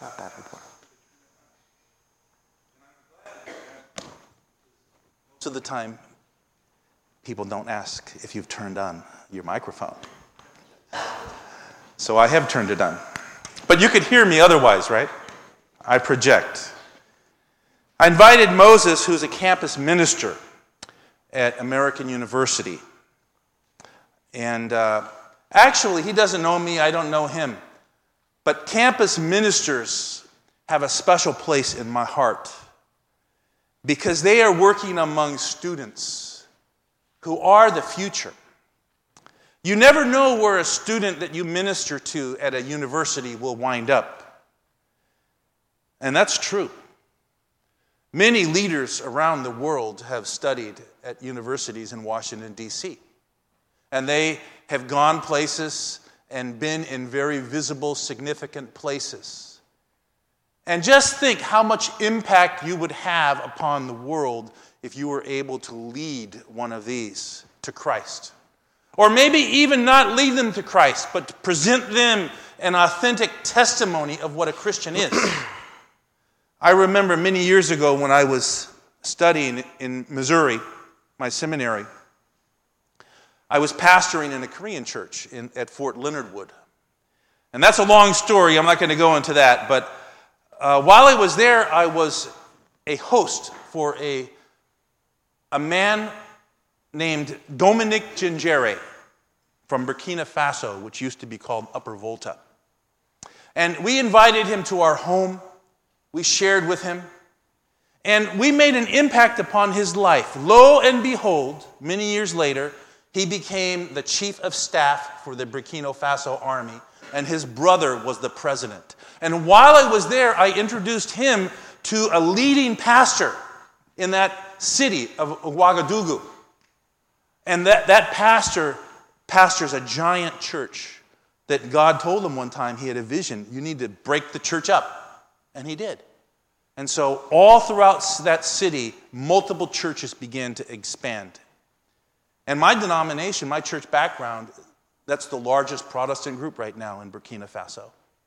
Not that important. Most of the time, people don't ask if you've turned on your microphone. So I have turned it on. But you could hear me otherwise, right? I project. I invited Moses, who's a campus minister at American University. And actually, he doesn't know me, I don't know him. But campus ministers have a special place in my heart because they are working among students who are the future. You never know where a student that you minister to at a university will wind up. And that's true. Many leaders around the world have studied at universities in Washington, D.C. And they have gone places and been in very visible, significant places. And just think how much impact you would have upon the world if you were able to lead one of these to Christ. Or maybe even not lead them to Christ, but to present them an authentic testimony of what a Christian is. I remember many years ago when I was studying in Missouri, my seminary, I was pastoring in a Korean church at Fort Leonard Wood. And that's a long story. I'm not going to go into that. But while I was there, I was a host for a man named Dominic Gingere from Burkina Faso, which used to be called Upper Volta. And we invited him to our home. We shared with him. And we made an impact upon his life. Lo and behold, many years later, he became the chief of staff for the Burkina Faso army, and his brother was the president. And while I was there, I introduced him to a leading pastor in that city of Ouagadougou. And that pastor pastors a giant church that God told him one time, he had a vision, you need to break the church up. And he did. And so all throughout that city, multiple churches began to expand. And my denomination, my church background, that's the largest Protestant group right now in Burkina Faso.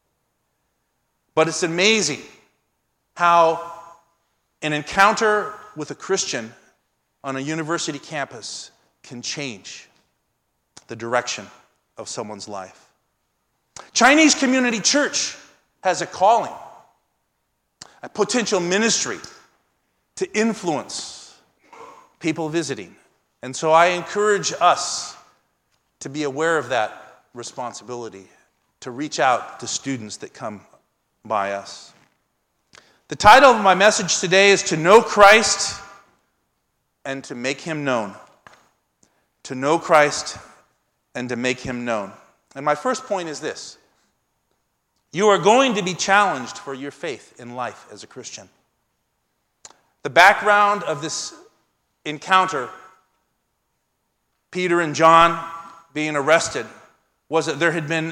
But it's amazing how an encounter with a Christian on a university campus can change the direction of someone's life. Chinese Community Church has a calling, a potential ministry to influence people visiting. And so I encourage us to be aware of that responsibility, to reach out to students that come by us. The title of my message today is To Know Christ and to Make Him Known. To know Christ and to make Him known. And my first point is this. You are going to be challenged for your faith in life as a Christian. The background of this encounter, Peter and John being arrested, was that there had been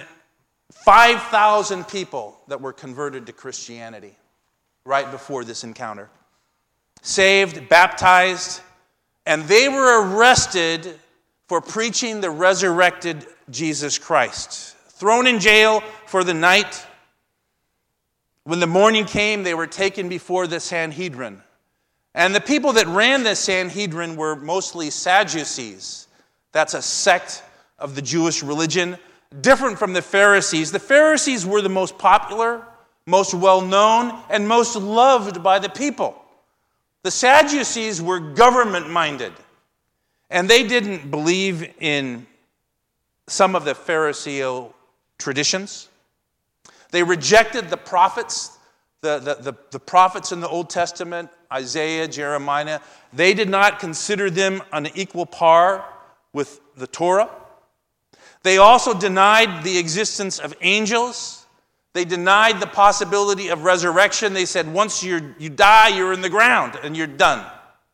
5,000 people that were converted to Christianity right before this encounter. Saved, baptized, and they were arrested for preaching the resurrected Jesus Christ. Thrown in jail for the night. When the morning came, they were taken before the Sanhedrin. And the people that ran the Sanhedrin were mostly Sadducees. That's a sect of the Jewish religion, different from the Pharisees. The Pharisees were the most popular, most well-known, and most loved by the people. The Sadducees were government-minded, and they didn't believe in some of the Pharisaical traditions. They rejected the prophets, the prophets in the Old Testament, Isaiah, Jeremiah. They did not consider them on equal par with the Torah. They also denied the existence of angels. They denied the possibility of resurrection. They said once you die, you're in the ground and you're done.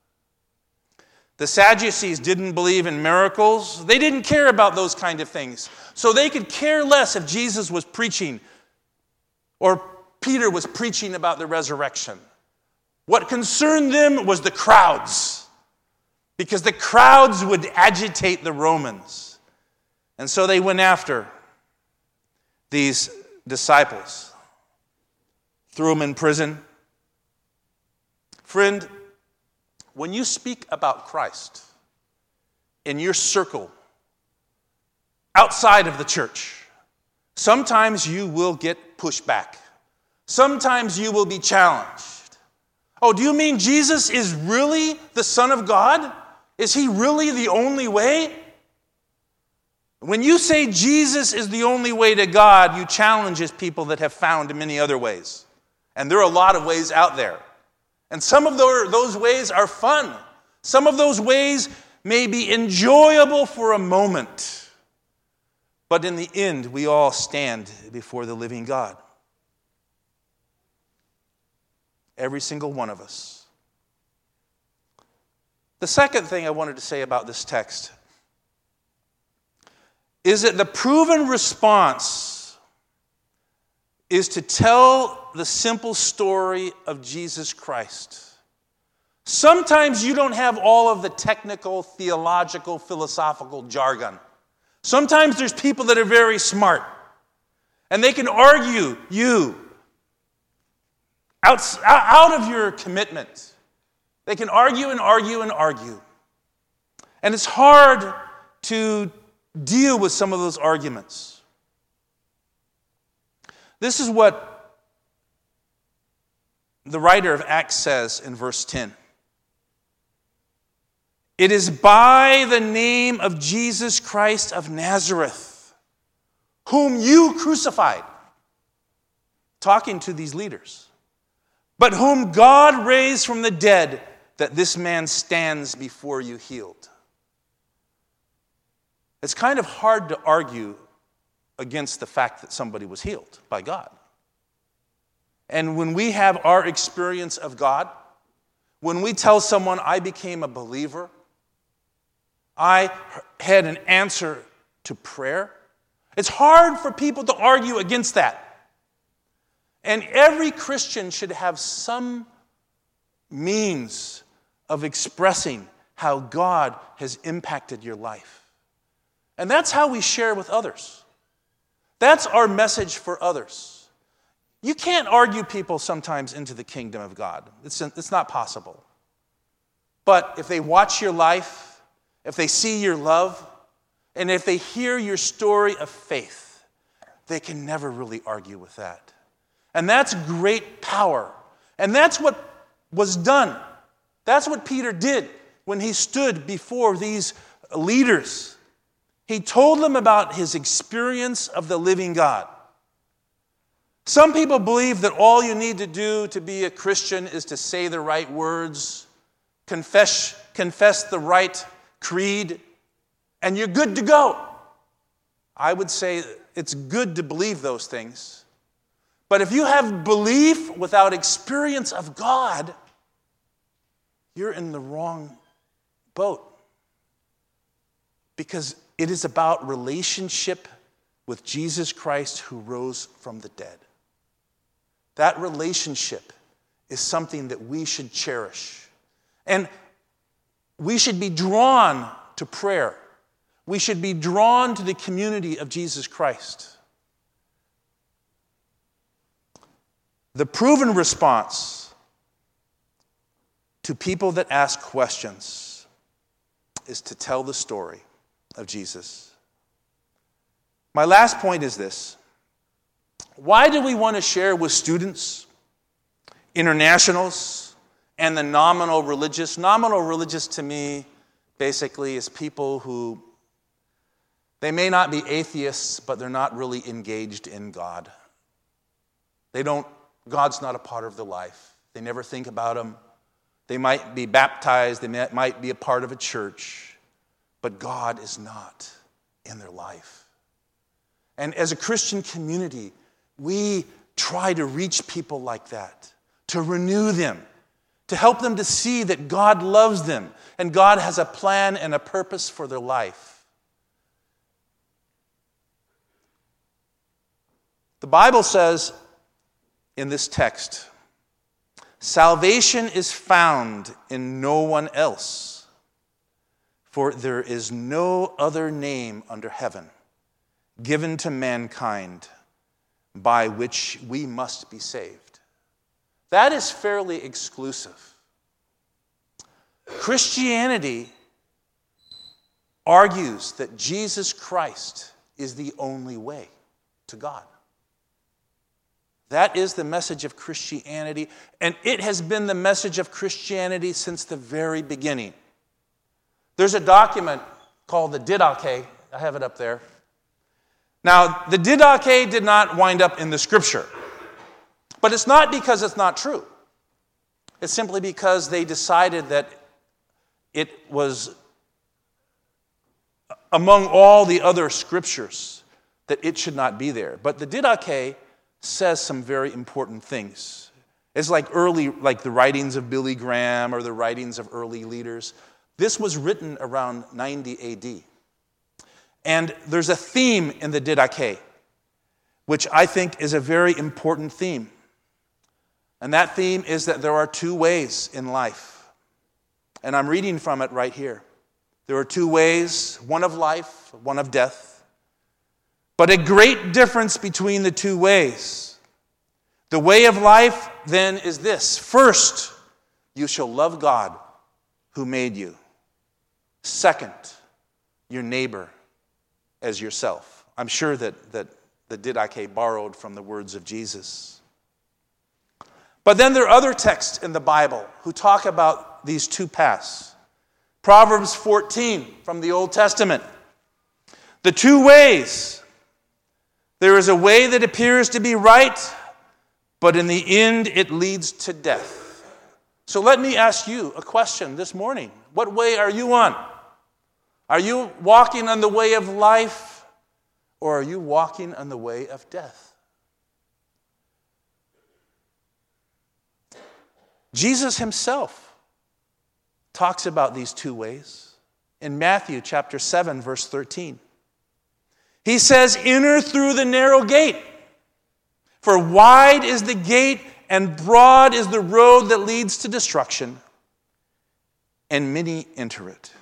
The Sadducees didn't believe in miracles. They didn't care about those kind of things. So they could care less if Jesus was preaching or Peter was preaching about the resurrection. What concerned them was the crowds, because the crowds would agitate the Romans. And so they went after these disciples. threw him in prison. Friend, when you speak about Christ in your circle, outside of the church, sometimes you will get pushed back. Sometimes you will be challenged. Oh, do you mean Jesus is really the Son of God? Is he really the only way? When you say Jesus is the only way to God, you challenge people that have found many other ways. And there are a lot of ways out there. And some of those ways are fun. Some of those ways may be enjoyable for a moment. But in the end, we all stand before the living God. Every single one of us. The second thing I wanted to say about this text is that the proven response is to tell the simple story of Jesus Christ. Sometimes you don't have all of the technical, theological, philosophical jargon. Sometimes there's people that are very smart, and they can argue you out of your commitment. They can argue and argue and argue. And it's hard to deal with some of those arguments. This is what the writer of Acts says in verse 10. It is by the name of Jesus Christ of Nazareth, whom you crucified, talking to these leaders, but whom God raised from the dead, that this man stands before you healed. It's kind of hard to argue against the fact that somebody was healed by God. And when we have our experience of God, when we tell someone, I became a believer, I had an answer to prayer, it's hard for people to argue against that. And every Christian should have some means of expressing how God has impacted your life. And that's how we share with others. That's our message for others. You can't argue people sometimes into the kingdom of God. It's not possible. But if they watch your life, if they see your love, and if they hear your story of faith, they can never really argue with that. And that's great power. And that's what was done. That's what Peter did when he stood before these leaders. He told them about his experience of the living God. Some people believe that all you need to do to be a Christian is to say the right words, confess the right creed, and you're good to go. I would say it's good to believe those things. But if you have belief without experience of God, you're in the wrong boat. Because it is about relationship with Jesus Christ who rose from the dead. That relationship is something that we should cherish. And we should be drawn to prayer. We should be drawn to the community of Jesus Christ. The proven response to people that ask questions is to tell the story of Jesus. My last point is this. Why do we want to share with students, internationals, and the nominal religious? Nominal religious to me basically is people who, they may not be atheists, but they're not really engaged in God. God's not a part of their life. They never think about him. They might be baptized, they might be a part of a church, but God is not in their life. And as a Christian community, we try to reach people like that, to renew them, to help them to see that God loves them and God has a plan and a purpose for their life. The Bible says in this text, salvation is found in no one else, for there is no other name under heaven given to mankind by which we must be saved. that is fairly exclusive. Christianity argues that Jesus Christ is the only way to God. That is the message of Christianity, and it has been the message of Christianity since the very beginning. There's a document called the Didache. I have it up there. Now, the Didache did not wind up in the Scripture, but it's not because it's not true. It's simply because they decided that it was among all the other Scriptures that it should not be there. But the Didache says some very important things. It's like the writings of Billy Graham or the writings of early leaders. This was written around 90 AD. And there's a theme in the Didache, which I think is a very important theme. And that theme is that there are two ways in life. And I'm reading from it right here. There are two ways, one of life, one of death. But a great difference between the two ways. The way of life, then, is this. First, you shall love God who made you. Second, your neighbor as yourself. I'm sure that the Didache borrowed from the words of Jesus. But then there are other texts in the Bible who talk about these two paths. Proverbs 14 from the Old Testament. The two ways. There is a way that appears to be right, but in the end it leads to death. So let me ask you a question this morning. What way are you on? Are you walking on the way of life, or are you walking on the way of death? Jesus himself talks about these two ways in Matthew chapter 7, verse 13. He says, "Enter through the narrow gate, for wide is the gate and broad is the road that leads to destruction, and many enter it."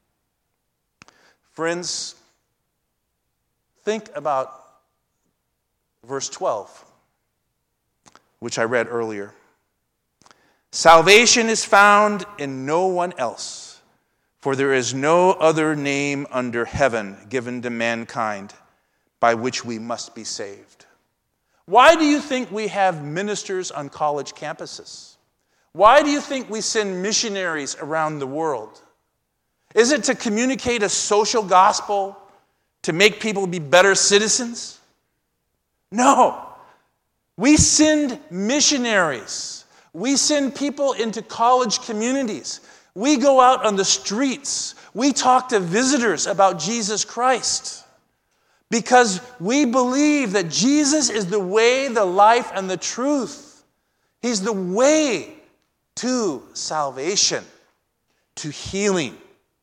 Friends, think about verse 12, which I read earlier. "Salvation is found in no one else. For there is no other name under heaven given to mankind by which we must be saved." Why do you think we have ministers on college campuses? Why do you think we send missionaries around the world? Is it to communicate a social gospel, to make people be better citizens? No. We send missionaries. We send people into college communities. We go out on the streets. We talk to visitors about Jesus Christ because we believe that Jesus is the way, the life, and the truth. He's the way to salvation, to healing.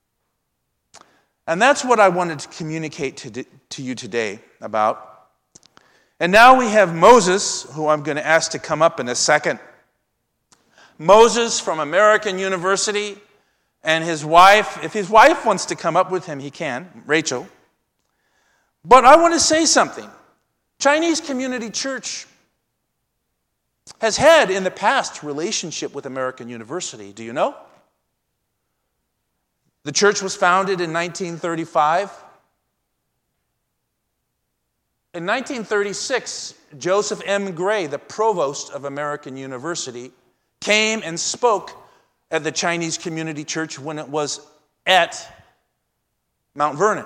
And that's what I wanted to communicate to you today about. And now we have Moses, who I'm going to ask to come up in a second. Moses from American University and his wife. If his wife wants to come up with him, he can, Rachel. But I want to say something. Chinese Community Church has had in the past relationship with American University. Do you know? The church was founded in 1935. In 1936, Joseph M. Gray, the provost of American University, came and spoke at the Chinese Community Church when it was at Mount Vernon.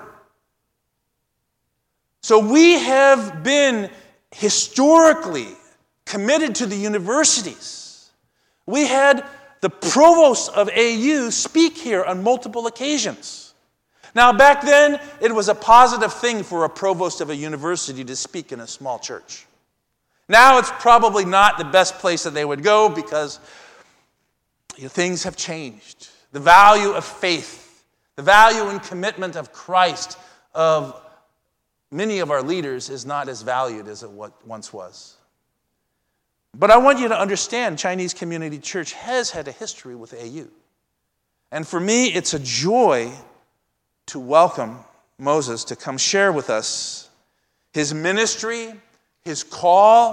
So we have been historically committed to the universities. We had the provost of AU speak here on multiple occasions. Now, back then, it was a positive thing for a provost of a university to speak in a small church. Now, it's probably not the best place that they would go because things have changed. The value of faith, the value and commitment of Christ, of many of our leaders, is not as valued as it once was. But I want you to understand, Chinese Community Church has had a history with AU. And for me, it's a joy to welcome Moses to come share with us his ministry, his call,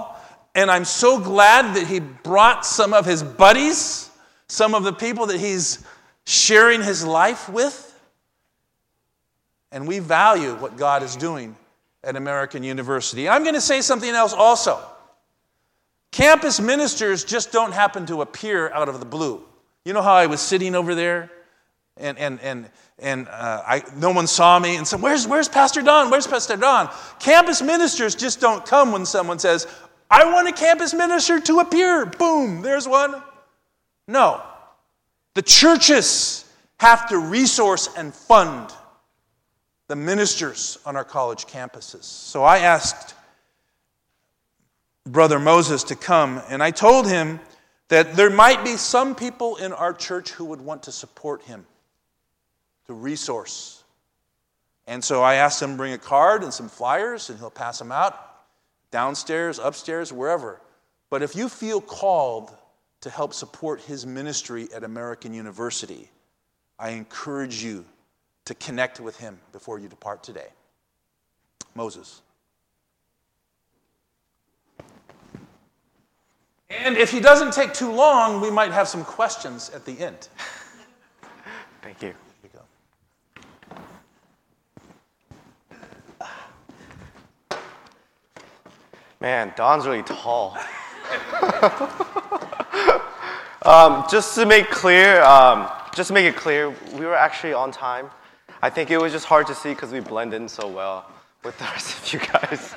And I'm so glad that he brought some of his buddies, some of the people that he's sharing his life with. And we value what God is doing at American University. I'm going to say something else also. Campus ministers just don't happen to appear out of the blue. You know how I was sitting over there and no one saw me and said, where's Pastor Don? Where's Pastor Don? Campus ministers just don't come when someone says, I want a campus minister to appear. Boom, there's one. No. The churches have to resource and fund the ministers on our college campuses. So I asked Brother Moses to come, and I told him that there might be some people in our church who would want to support him, to resource. And so I asked him to bring a card and some flyers, and he'll pass them out downstairs, upstairs, wherever. But if you feel called to help support his ministry at American University, I encourage you to connect with him before you depart today. Moses. And if he doesn't take too long, we might have some questions at the end. Thank you. Here you go. Man, Don's really tall. Just to make it clear, we were actually on time. I think it was just hard to see because we blend in so well with the rest of you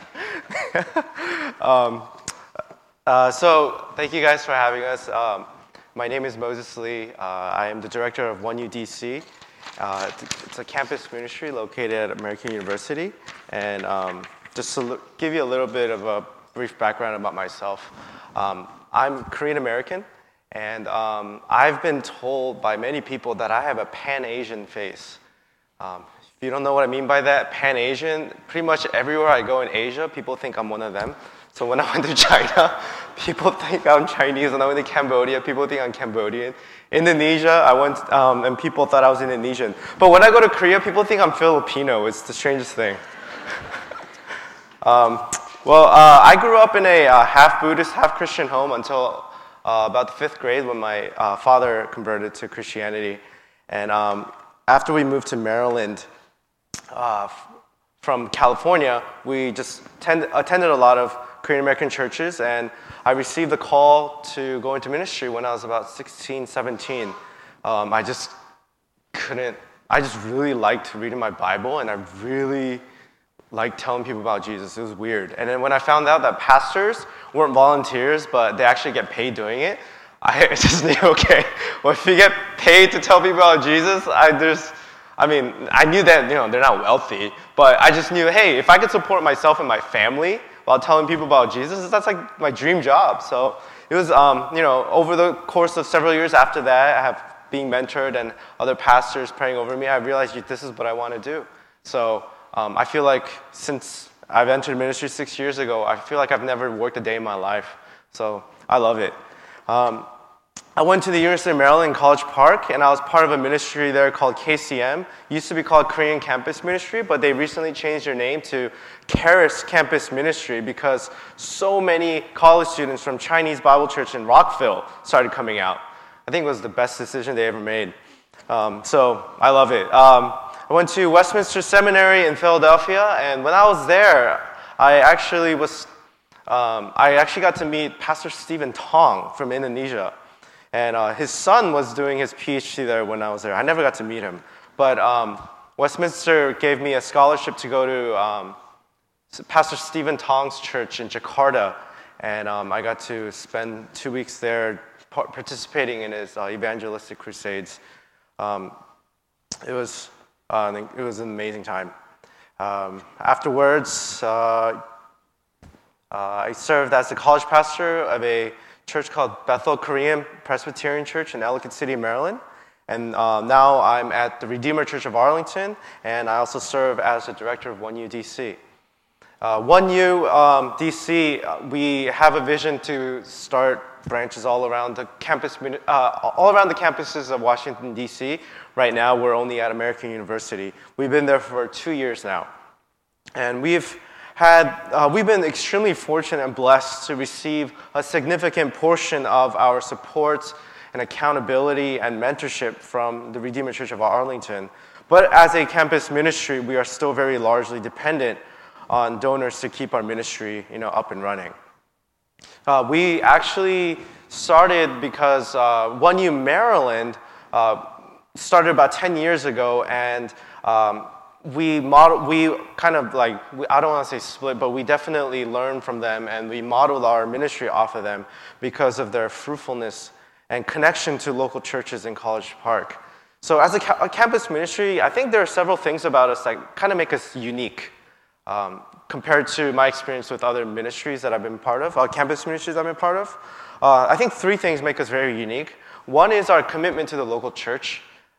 guys. So thank you guys for having us. My name is Moses Lee. I am the director of 1UDC. It's a campus ministry located at American University. And just to give you a little bit of a brief background about myself, I'm Korean American, and I've been told by many people that I have a Pan-Asian face. If you don't know what I mean by that, Pan-Asian, pretty much everywhere I go in Asia, people think I'm one of them. So when I went to China, people think I'm Chinese. When I went to Cambodia, people think I'm Cambodian. Indonesia, I went, and people thought I was Indonesian. But when I go to Korea, people think I'm Filipino. It's the strangest thing. I grew up in a half-Buddhist, half-Christian home until about the 5th grade when my father converted to Christianity. And after we moved to Maryland from California, we just attended a lot of Korean American churches, and I received the call to go into ministry when I was about 16, 17. I just really liked reading my Bible, and I really liked telling people about Jesus. It was weird. And then when I found out that pastors weren't volunteers, but they actually get paid doing it, I just knew, okay, well, if you get paid to tell people about Jesus, I knew that, they're not wealthy, but I just knew, hey, if I could support myself and my family while telling people about Jesus, that's like my dream job. So it was, over the course of several years after that, I have being mentored and other pastors praying over me, I realized this is what I want to do. So I feel like since I've entered ministry 6 years ago, I feel like I've never worked a day in my life. So I love it. I went to the University of Maryland in College Park, and I was part of a ministry there called KCM. It used to be called Korean Campus Ministry, but they recently changed their name to Charis Campus Ministry because so many college students from Chinese Bible Church in Rockville started coming out. I think it was the best decision they ever made. So I love it. I went to Westminster Seminary in Philadelphia, and when I was there, I actually got to meet Pastor Stephen Tong from Indonesia. And his son was doing his PhD there when I was there. I never got to meet him. But Westminster gave me a scholarship to go to Pastor Stephen Tong's church in Jakarta. And I got to spend 2 weeks there participating in his evangelistic crusades. It was an amazing time. Afterwards, I served as the college pastor of a church called Bethel Korean Presbyterian Church in Ellicott City, Maryland. And now I'm at the Redeemer Church of Arlington, and I also serve as the director of 1UDC. 1UDC, we have a vision to start branches all around the campuses of Washington, D.C. Right now, we're only at American University. We've been there for 2 years now. And we've we've been extremely fortunate and blessed to receive a significant portion of our support and accountability and mentorship from the Redeemer Church of Arlington. But as a campus ministry, we are still very largely dependent on donors to keep our ministry, up and running. We actually started because 1U Maryland started about 10 years ago, and we kind of like, I don't want to say split, but we definitely learned from them, and we modeled our ministry off of them because of their fruitfulness and connection to local churches in College Park. So as a campus ministry, I think there are several things about us that kind of make us unique compared to my experience with other ministries that I've been part of, campus ministries I've been part of. I think three things make us very unique. One is our commitment to the local church.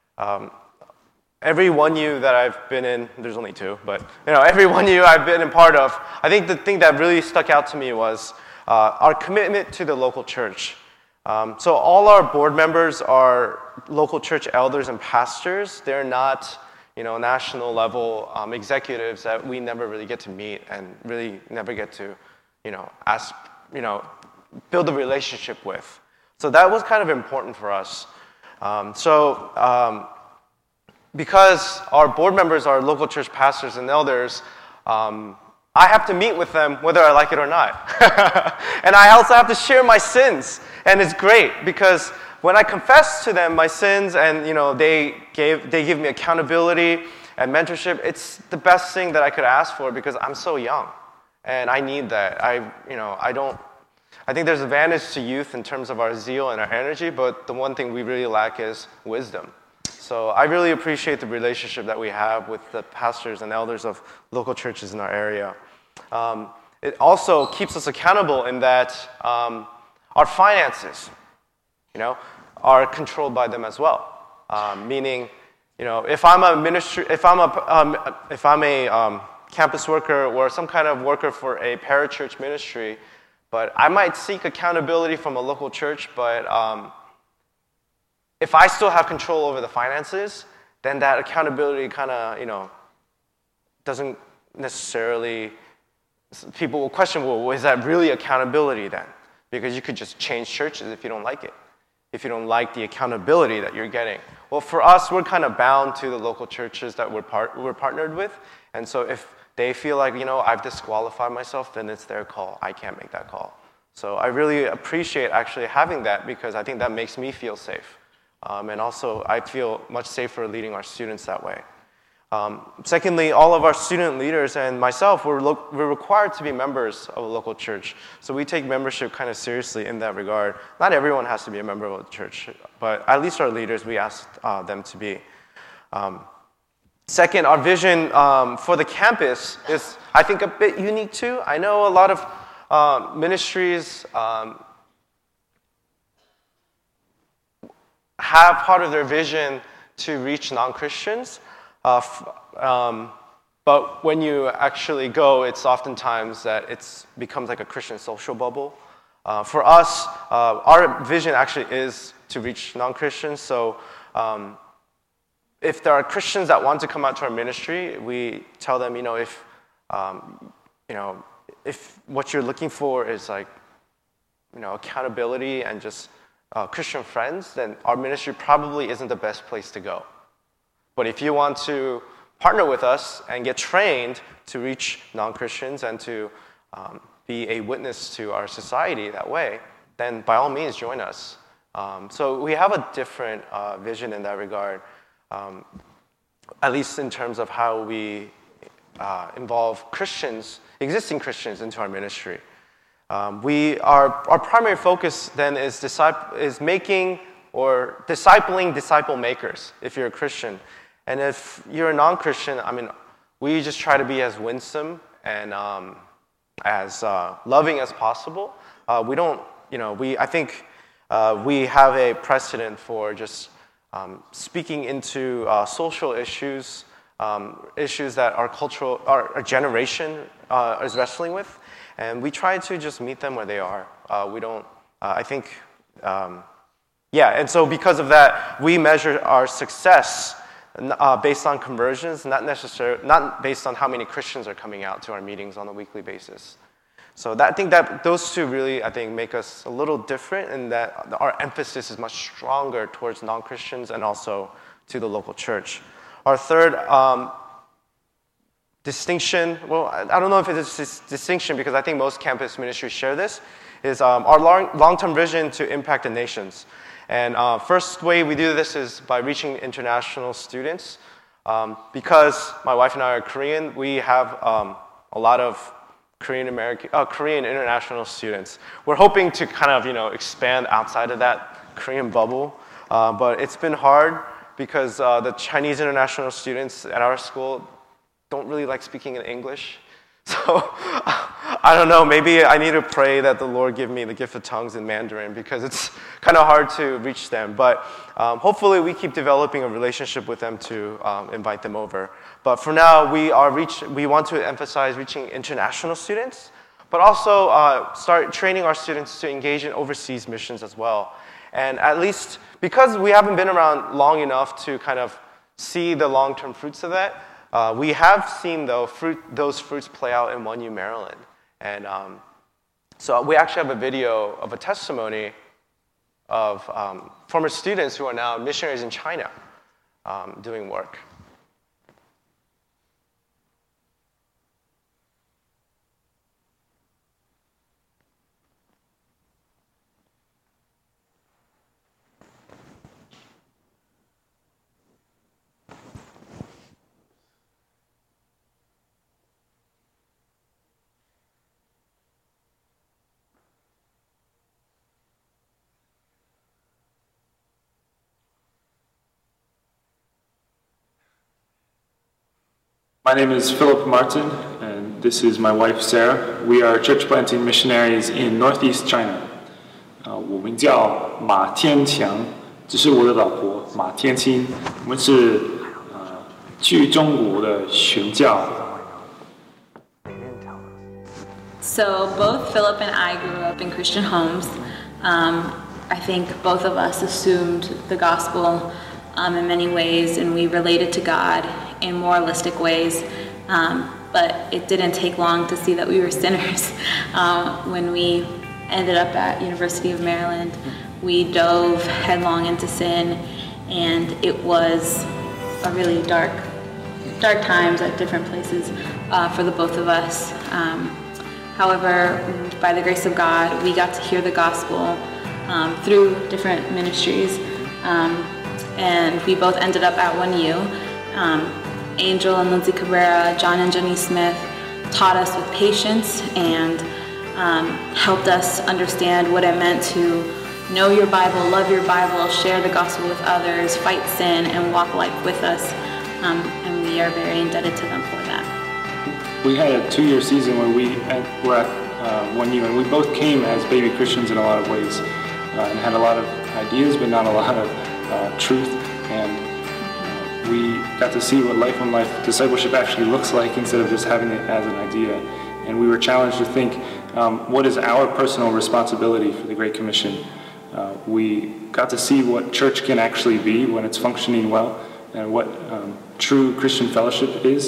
Every 1U that I've been in, there's only two, but every 1U I've been a part of, I think the thing that really stuck out to me was our commitment to the local church. So all our board members are local church elders and pastors. They're not, national level executives that we never really get to meet and really never get to, ask, build a relationship with. So that was kind of important for us. Because our board members are local church pastors and elders, I have to meet with them whether I like it or not. And I also have to share my sins. And it's great because when I confess to them my sins and they give me accountability and mentorship, it's the best thing that I could ask for because I'm so young and I need that. I think there's advantage to youth in terms of our zeal and our energy, but the one thing we really lack is wisdom. So I really appreciate the relationship that we have with the pastors and elders of local churches in our area. It also keeps us accountable in that our finances, are controlled by them as well. Meaning, if I'm a campus worker or some kind of worker for a parachurch ministry, but I might seek accountability from a local church, but if I still have control over the finances, then that accountability kind of, doesn't necessarily, people will question, well, is that really accountability then? Because you could just change churches if you don't like it, if you don't like the accountability that you're getting. Well, for us, we're kind of bound to the local churches that we're partnered with, and so if they feel like, I've disqualified myself, then it's their call. I can't make that call. So I really appreciate actually having that because I think that makes me feel safe. And also, I feel much safer leading our students that way. Secondly, all of our student leaders and myself, we're required to be members of a local church. So we take membership kind of seriously in that regard. Not everyone has to be a member of a church, but at least our leaders, we ask them to be. Second, our vision for the campus is, I think, a bit unique too. I know a lot of ministries have part of their vision to reach non-Christians, but when you actually go, it's oftentimes that it becomes like a Christian social bubble. For us, our vision actually is to reach non-Christians, so if there are Christians that want to come out to our ministry, we tell them, if what you're looking for is like, accountability and just Christian friends, then our ministry probably isn't the best place to go. But if you want to partner with us and get trained to reach non-Christians and to be a witness to our society that way, then by all means join us. So we have a different vision in that regard, at least in terms of how we involve Christians, existing Christians, into our ministry. Our primary focus then is making or discipling disciple makers if you're a Christian. And if you're a non-Christian, we just try to be as winsome and as loving as possible. I think we have a precedent for just speaking into social issues, issues that our generation is wrestling with. And we try to just meet them where they are. And so because of that, we measure our success based on conversions, not based on how many Christians are coming out to our meetings on a weekly basis. So I think that those two really, I think, make us a little different in that our emphasis is much stronger towards non-Christians and also to the local church. Our third distinction, well, I don't know if it's a distinction because I think most campus ministries share this, is our long-term vision to impact the nations. And first way we do this is by reaching international students. Because my wife and I are Korean, we have a lot of Korean international students. We're hoping to kind of, expand outside of that Korean bubble, but it's been hard because the Chinese international students at our school don't really like speaking in English. So I don't know, maybe I need to pray that the Lord give me the gift of tongues in Mandarin because it's kind of hard to reach them. But hopefully we keep developing a relationship with them to invite them over. But for now, we want to emphasize reaching international students, but also start training our students to engage in overseas missions as well. And at least because we haven't been around long enough to kind of see the long-term fruits of that, we have seen those fruits play out in 1U Maryland. And so we actually have a video of a testimony of former students who are now missionaries in China doing work. My name is Philip Martin, and this is my wife Sarah. We are church planting missionaries in Northeast China. 我们叫马天强，这是我的老婆马天清。我们是去中国的宣教。 So both Philip and I grew up in Christian homes. I think both of us assumed the gospel in many ways, and we related to God in moralistic ways, but it didn't take long to see that we were sinners. When we ended up at University of Maryland, we dove headlong into sin, and it was a really dark times at different places for the both of us. However, by the grace of God, we got to hear the gospel through different ministries, and we both ended up at 1U. Angel and Lindsay Cabrera, John and Jenny Smith taught us with patience and helped us understand what it meant to know your Bible, love your Bible, share the gospel with others, fight sin, and walk life with us. And we are very indebted to them for that. We had a 2-year season where we were at 1U, and we both came as baby Christians in a lot of ways, and had a lot of ideas, but not a lot of truth. And we got to see what life on life discipleship actually looks like instead of just having it as an idea. And we were challenged to think, what is our personal responsibility for the Great Commission? We got to see what church can actually be when it's functioning well, and what true Christian fellowship is.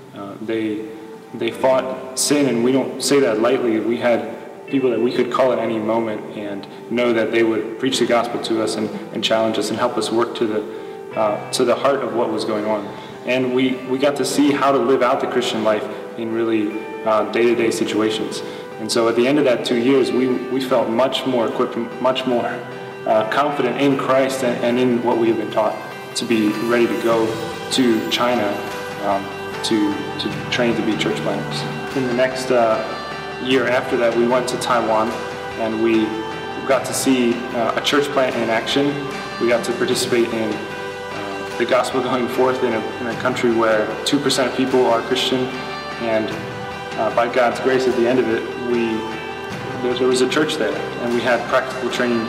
They fought sin, and we don't say that lightly. We had people that we could call at any moment and know that they would preach the gospel to us and challenge us and help us work to the heart of what was going on. And we got to see how to live out the Christian life in really day-to-day situations. And so at the end of that 2 years, we felt much more equipped, much more confident in Christ and in what we have been taught to be ready to go to China to train to be church planters. In the next year after that, we went to Taiwan, and we got to see a church plant in action. We got to participate in the gospel going forth in a country where 2% of people are Christian, and by God's grace, at the end of it, there was a church there, and we had practical training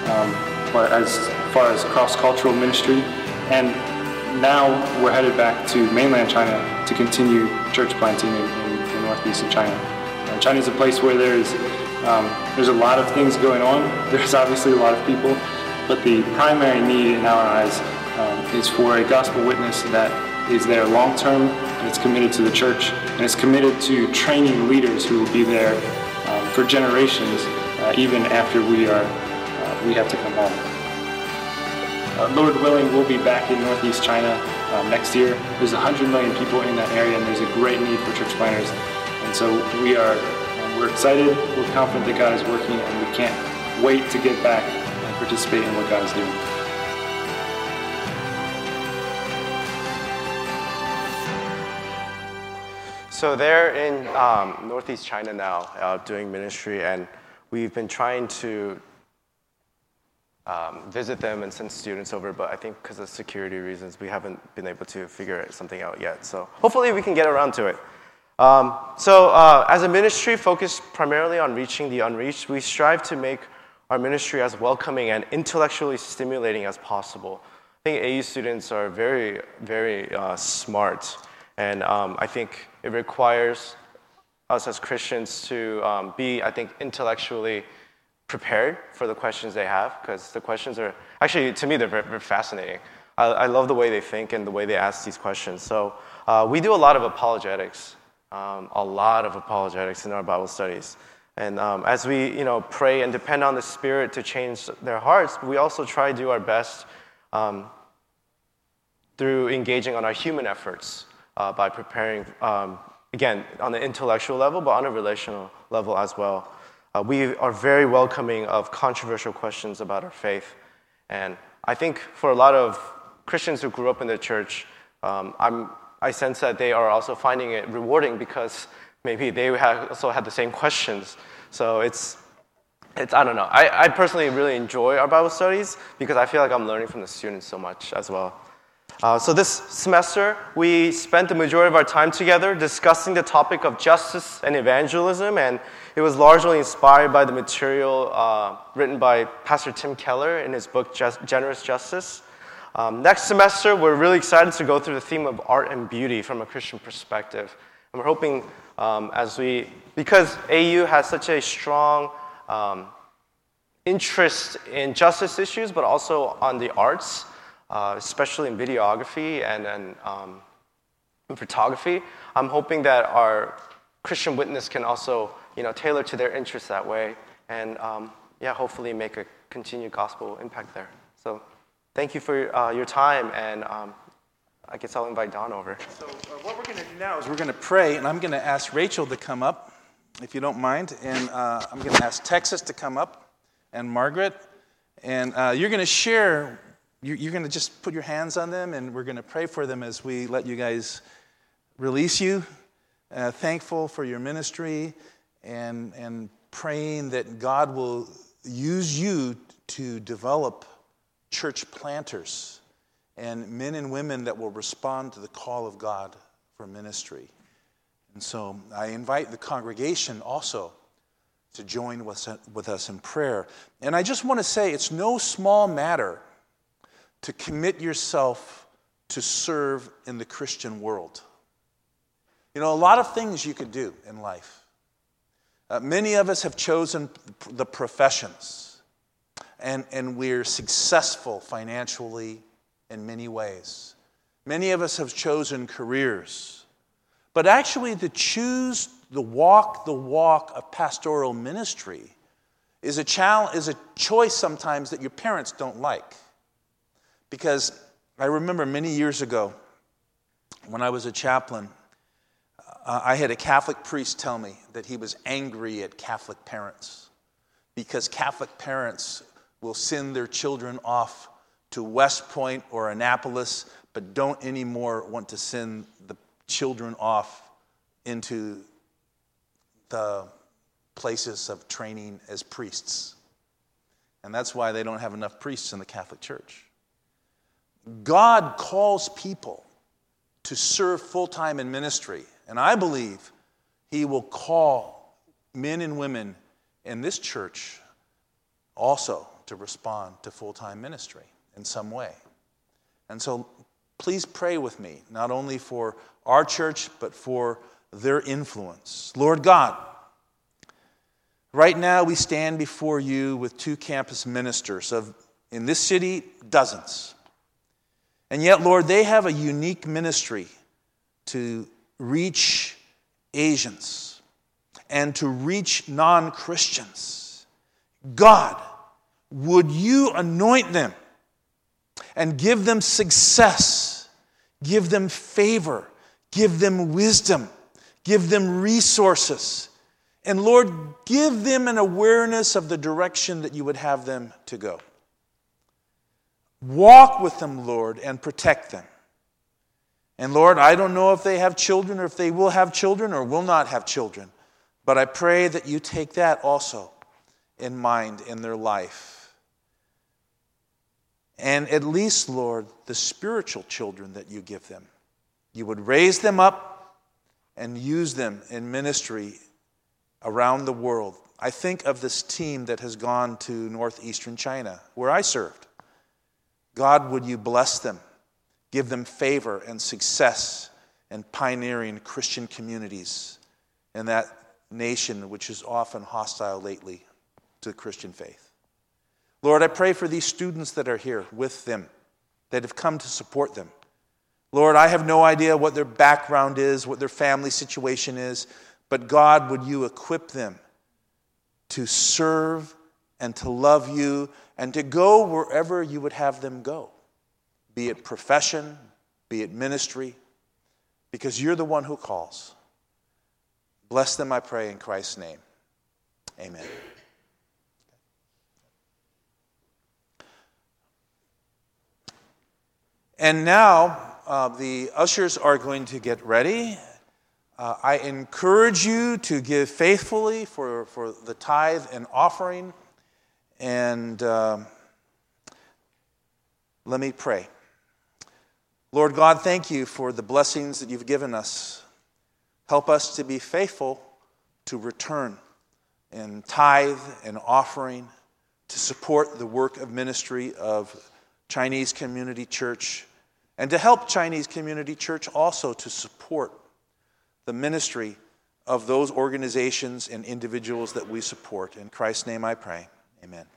as far as cross-cultural ministry. And now we're headed back to mainland China to continue church planting in northeastern China. China is a place where there's a lot of things going on. There's obviously a lot of people, but the primary need in our eyes is for a gospel witness that is there long term, and it's committed to the church, and it's committed to training leaders who will be there for generations, even after we have to come home. Lord willing, we'll be back in Northeast China next year. There's 100 million people in that area, and there's a great need for church planters. And so we're excited, we're confident that God is working, and we can't wait to get back and participate in what God is doing. So they're in Northeast China now doing ministry, and we've been trying to visit them and send students over, but I think because of security reasons, we haven't been able to figure something out yet. So hopefully we can get around to it. As a ministry focused primarily on reaching the unreached, we strive to make our ministry as welcoming and intellectually stimulating as possible. I think AU students are very, very smart, and I think it requires us as Christians to be, I think, intellectually prepared for the questions they have, because the questions are, actually, to me, they're very, very fascinating. I love the way they think and the way they ask these questions. So we do a lot of apologetics, in our Bible studies. And as we, pray and depend on the Spirit to change their hearts, we also try to do our best through engaging on our human efforts by preparing, again, on the intellectual level, but on a relational level as well. We are very welcoming of controversial questions about our faith. And I think for a lot of Christians who grew up in the church, I sense that they are also finding it rewarding because maybe they also had the same questions. So it's I don't know. I personally really enjoy our Bible studies because I feel like I'm learning from the students so much as well. So this semester, we spent the majority of our time together discussing the topic of justice and evangelism, and it was largely inspired by the material written by Pastor Tim Keller in his book, Generous Justice. Next semester, we're really excited to go through the theme of art and beauty from a Christian perspective. And we're hoping because AU has such a strong interest in justice issues, but also on the arts, especially in videography and in photography, I'm hoping that our Christian witness can also, tailor to their interests that way, and hopefully make a continued gospel impact there. So, thank you for your time, and I guess I'll invite Don over. So what we're going to do now is we're going to pray, and I'm going to ask Rachel to come up, if you don't mind, and I'm going to ask Texas to come up, and Margaret, and you're going to share. You're going to just put your hands on them, and we're going to pray for them as we let you guys release you. Thankful for your ministry, and praying that God will use you to develop church planters and men and women that will respond to the call of God for ministry. And so I invite the congregation also to join with us in prayer. And I just want to say it's no small matter to commit yourself to serve in the Christian world. A lot of things you could do in life. Many of us have chosen the professions, and we're successful financially in many ways. Many of us have chosen careers. But actually to choose the walk of pastoral ministry is a choice sometimes that your parents don't like. Because I remember many years ago, when I was a chaplain, I had a Catholic priest tell me that he was angry at Catholic parents because Catholic parents will send their children off to West Point or Annapolis, but don't anymore want to send the children off into the places of training as priests. And that's why they don't have enough priests in the Catholic Church. God calls people to serve full-time in ministry. And I believe He will call men and women in this church also to respond to full-time ministry in some way. And so please pray with me, not only for our church, but for their influence. Lord God, right now we stand before you with 2 campus ministers in this city, dozens. And yet, Lord, they have a unique ministry to reach Asians and to reach non-Christians. God, would you anoint them and give them success, give them favor, give them wisdom, give them resources, and Lord, give them an awareness of the direction that you would have them to go. Walk with them, Lord, and protect them. And Lord, I don't know if they have children or if they will have children or will not have children, but I pray that you take that also in mind in their life. And at least, Lord, the spiritual children that you give them, you would raise them up and use them in ministry around the world. I think of this team that has gone to northeastern China, where I served. God, would you bless them, give them favor and success in pioneering Christian communities in that nation which is often hostile lately to the Christian faith. Lord, I pray for these students that are here with them, that have come to support them. Lord, I have no idea what their background is, what their family situation is, but God, would you equip them to serve and to love you and to go wherever you would have them go, be it profession, be it ministry, because you're the one who calls. Bless them, I pray, in Christ's name. Amen. And now the ushers are going to get ready. I encourage you to give faithfully for the tithe and offering. And let me pray. Lord God, thank you for the blessings that you've given us. Help us to be faithful to return in tithe and offering to support the work of ministry of Chinese Community Church and to help Chinese Community Church also to support the ministry of those organizations and individuals that we support. In Christ's name I pray. Amen.